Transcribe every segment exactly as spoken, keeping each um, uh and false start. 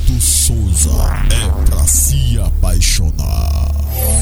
Gilberto Souza é pra se apaixonar.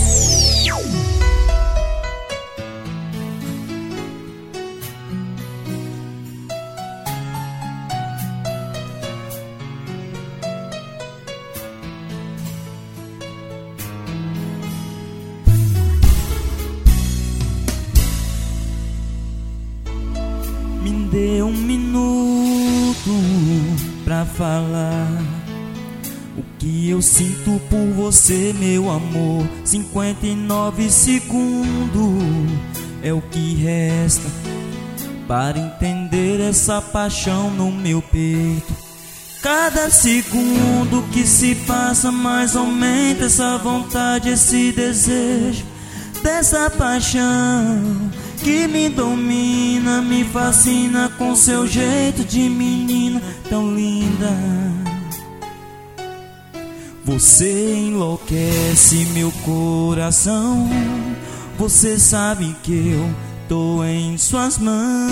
Me dê um minuto pra falar o que eu sinto por você, meu amor. Cinquenta e nove segundos é o que resta para entender essa paixão no meu peito. Cada segundo que se passa mais aumenta essa vontade, esse desejo dessa paixão que me domina, me fascina com seu jeito de menina tão linda. Você enlouquece meu coração, você sabe que eu tô em suas mãos.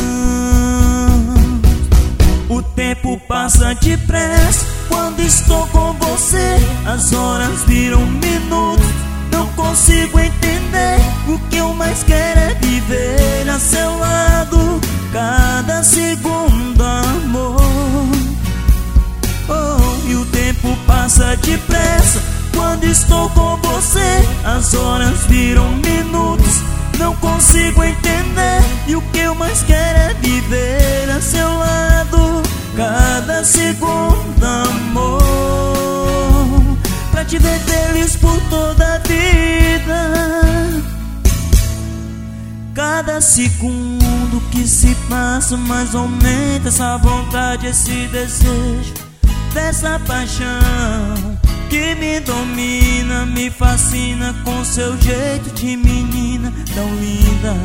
O tempo passa depressa quando estou com você, as horas viram minutos, não consigo entender. O que eu mais quero é viver a seu lado, cada segundo, amor. Oh, e o tempo passa depressa quando estou com você, as horas viram minutos, não consigo entender. E o que eu mais quero é viver a seu lado, cada segundo, amor, pra te ver feliz por toda a vida. Cada segundo que se passa mais aumenta essa vontade, esse desejo dessa paixão que me domina, me fascina com seu jeito de menina tão linda.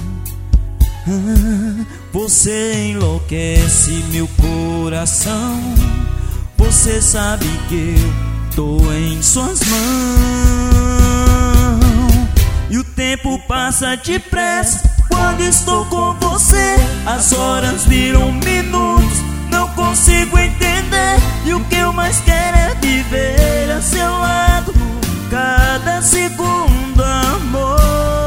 Ah, você enlouquece meu coração, você sabe que eu tô em suas mãos. E o tempo passa depressa quando estou com você, as horas viram minutos, não consigo entender. E o que eu mais quero é viver a seu lado, cada segundo, amor.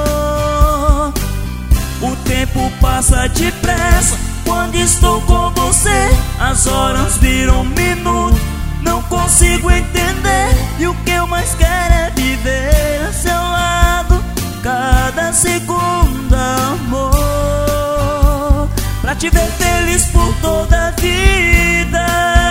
O tempo passa depressa quando estou com você, as horas viram minutos, não consigo entender. E o que eu mais quero é viver a seu lado, cada segundo, amor, pra te ver feliz por toda a vida.